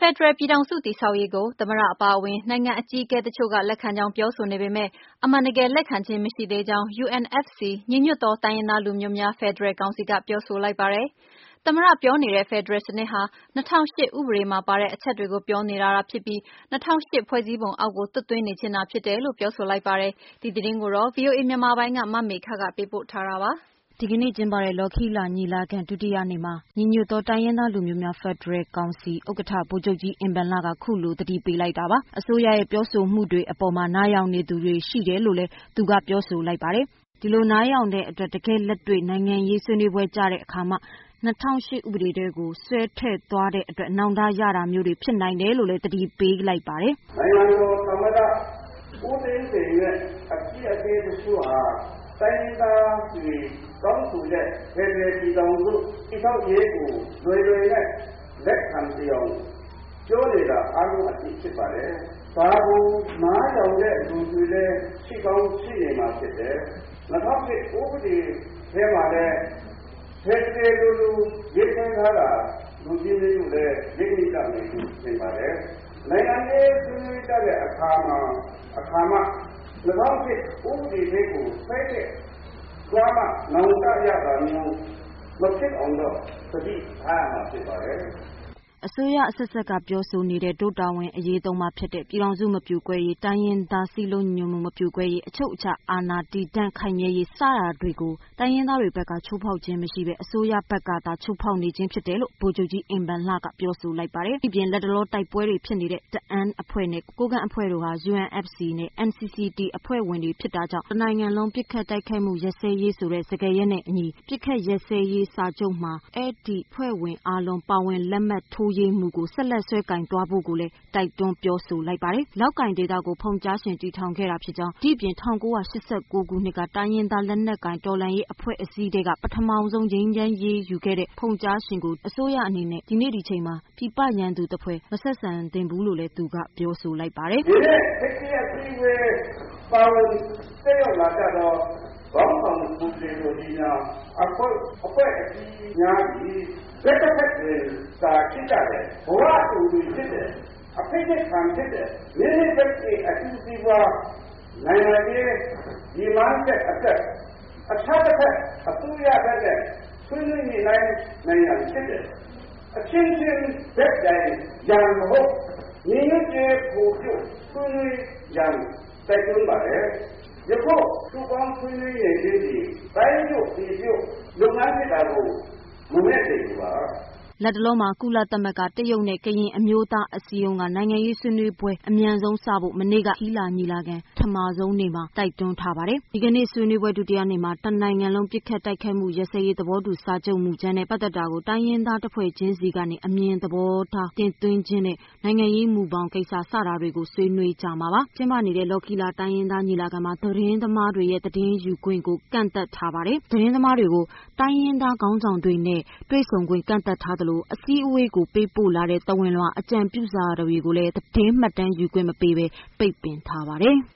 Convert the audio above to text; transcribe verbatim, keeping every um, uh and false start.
Federal ပြည်ထောင်စုတည်ဆောက်ရေးကိုသမ္မတအပါအဝင်နိုင်ငံအကြီးအကဲတချို့ကလက်ခံကြောင်းပြောဆိုနေပေမဲ့အမှန်တကယ်လက်ခံခြင်းမရှိသေးကြောင်း U N F C ညီညွတ်သောတိုင်းရင်းသားလူမျိုးများဖက်ဒရယ်ကောင်စီကပြောဆိုလိုက်ပါတယ်။သမ္မတပြောနေတဲ့ဖက်ဒရယ်စနစ်ဟာ၂၀၀၈ဥပဒေမှာပါတဲ့အချက်တွေကိုပြောနေတာသာဖြစ်ပြီး၂၀၀၈ဖွဲ့စည်းပုံအောက်ကိုသွတ်သွင်းနေခြင်းသာဖြစ်တယ်လို့ပြောဆိုလိုက်ပါတယ်။ဒီသတင်းကိုတော့ V O A မြန်မာပိုင်းကမမေခကပေးပို့ထားတာပါ။ဒီကနေ့ကျင်းပတဲ့လော်ခီလာညီလာခံဒုတိယနေ့မှာညီညွတ်သောတိုင်းရင်းသားလူမျိုးများဖက်ဒရယ်ကောင်စီဥက္ကဋ္ဌဗိုလ်ချုပ်ကြီးအင်ဘန်လကခုလိုသတိပေးလိုက်တာပါ။အစိုးရရဲ့ပြောဆိုမှုတွေအပေါ်မှာနားယောင်နေသူတွေရှိတယ်လို့လည်းသူကပြောဆိုလိုက်ပါတယ်။ဒီလိုနားယောင်တဲ့အတွက်တကယ်လက်တွေ့နိုင်ငံရေးဆွေးနွေးပွဲကြတဲ့အခါမှာ၂၀၀၈ဥပဒေတွေကိုဆွဲထည့်သွားတဲ့အတွက်နောင်တရတာမျိုးတွေဖြစ်နိုင်တယ်လို့လည်းသတိပေးလိုက်ပါတယ်။နိုင်ငံတော်သမ္မတဦးသိန်းစိန်ရဲ့အပြည့်အစုံတချို့ဟာတိုင်းဒေသတွေတောင်းဆိုတဲ့ဖက်ဒရယ်ပြည်ထောင်စုတည်ဆောက်ရေးကိုလွယ်လွယ်နဲ့လက်ခံပြအောင်ပြောနေတာအားလုံးအသိဖြစ်ပါတယ်။ဒါကိုနားထောင်တဲ့လူတွေလည်းရှိကောင်းရှိနေမှာဖြစ်တယ်။၂၀၀၈ဥပဒေထဲမှာလည်းဖက်ဒရယ်လိုလိုရေးထားတာလူကြီးမျိုးလည်းလက်ရှိတာနေနေပါတယ်။နိုင်ငံရေးဆွေးနွေးကြတဲ့အခါမှာအခါမှာ၂၀၀၈ဥပဒေတွေကိုဖိတ်တဲ့သွားမှနောင်တရတာမျိုးမဖြစ်အောင်တော့သတိထားမှာဖြစ်ပါတယ်။အစိုးရအဆက်ဆက်ကပြောဆိုနေတဲ့ဒုတာဝန်အရေးသုံးပါဖြစ်တဲ့ပြည်ထောင်စုမပြိုကွဲရေးတိုင်းရင်းသားစည်းလုံးညီညွတ်မှုမပြိုကွဲရေးအချုပ်အခြာအာဏာတည်တံ့ခိုင်မြဲရေးစတာတွေကိုတိုင်းရင်းသားတွေဘက်ကချိုးဖောက်ခြင်းမရှိဘဲအစိုးရဘက်ကသာချိုးဖောက်နေခြင်းဖြစ်တယ်လို့ဗိုလ်ချုပ်ကြီးအင်ဘန်လကပြောဆိုလိုက်ပါတယ်။ဒီပြင်လက်တလောတိုက်ပွဲတွေဖြစ်နေတဲ့တအန်းအဖွဲ့နဲ့ကိုကန့်အဖွဲ့တို့ဟာ U N F C နဲ့ N C C T အဖွဲ့ဝင်တွေဖြစ်တာကြောင့်တနိုင်ငံလုံးပစ်ခတ်တိုက်ခိုက်မှုရပ်စဲရေးဆိုတဲ့စကားရပ်နဲ့အညီပစ်ခတ်ရပ်စဲရေးစာချုပ်မှာအဲ့ဒီအဖွဲ့ဝင်အားလုံးပါဝင်လက်မှတ်ထိုးရေးမှုကိုဆက်လက်ဆွဲကင်သွားဖို့ကိုလည်းတိုက်တွန်းပြောဆိုလိုက်ပါတယ်။လောက်ကင်ဒေတာကိုဖုန်ကြားရှင်တည်ထောင်ခဲ့တာဖြစ်ကြောင်းဒီပြင်၁၉၈၉ခုနှစ်ကတိုင်းရင်းသားလက်နက်ကင်တော်လှန်ရေးအဖွဲ့အစည်းတွေကပထမဆုံးငြိမ်းချမ်းရေးယူခဲ့တဲ့ဖုန်ကြားရှင်ကိုအစိုးရအနေနဲ့ဒီနေ့ဒီချိန်မှာပြည်ပရန်သူတစ်ဖွဲ့မဆက်ဆံသင့်ဘူးလို့လည်းသူကပြောဆိုလိုက်ပါတယ်။ဒီနေ့တစ်ခေတ်အစည်းအဝေးပါဝင်တက်ရောက်လာကြတော့ဘောင်းဆောင်မှုတွေတို့ဒီညာအဖွဲ့အဖွဲ့အစည်းများကြီးလက်တစ်ဖက်သာဖြစ်ကြတယ်ဘဝတူတူဖြစ်တယ်အဖိတ်ခံဖြစ်တယ်မိမိတို့ရဲ့အတူစီပွားနိုင်ငံရေးဒီမှန်းတဲ့အသက်အခြားတစ်ဖက်အတူရတဲ့ဆွေးနွေးနေနိုင်နိုင်ငံဖြစ်တယ်အချင်းချင်းဘက်တိုင်းရန်မဟုတ်ညီညွတ်တဲ့ကိုပြုဆွေးနွေးရန်တိုက်တွန်းပါတယ်ယခုသူပေါင်းဆွေးနွေးရခြင်းဒီတိုင်းတို့ဒီတို့လုပ်ငန်းဖြစ်တာကိုမမဲ့တယ်ပါလက်တလုံးမှာကုလသမဂ္ဂတရုတ်နဲ့ကရင်အမျိုးသားအစည်းအရုံးကနိုင်ငံရေးဆွေးနွေးပွဲအမြန်ဆုံးစဖို့မနေ့ကခီလာညီလာခံထမဆုံးနေ့မှာတိုက်တွန်းထားပါတယ်။ဒီကနေ့ဆွေးနွေးပွဲဒုတိယနေ့မှာတနိုင်ငံလုံးပြစ်ခတ်တိုက်ခိုက်မှုရစရေးသဘောတူစာချုပ်မူကြမ်းနဲ့ပတ်သက်တာကိုတိုင်းရင်းသားတပ်ဖွဲ့ချင်းစီကနေအမြင်သဘောထားတင်သွင်းခြင်းနဲ့နိုင်ငံရေးမူပေါင်းကိစ္စစတာတွေကိုဆွေးနွေးကြမှာပါ။ကျင်းပနေတဲ့လော်ခီလာတိုင်းရင်းသားညီလာခံမှာသတင်းသမားတွေရဲ့သတင်းယူခွင့်ကိုကန့်သတ်ထားပါတယ်။သတင်းသမားတွေကိုတိုင်းရင်းသားခေါင်းဆောင်တွေနဲ့တွေ့ဆုံခွင့်ကန့်သတ်ထားလို့အစည်းအဝေးကိုပေးပို့လာတဲ့တဝင်လွှာအကြံပြုစာတွေကိုလည်းသတင်းမှတ်တမ်းယူခွင့်မပေးဘဲပိတ်ပင်ထားပါတယ်။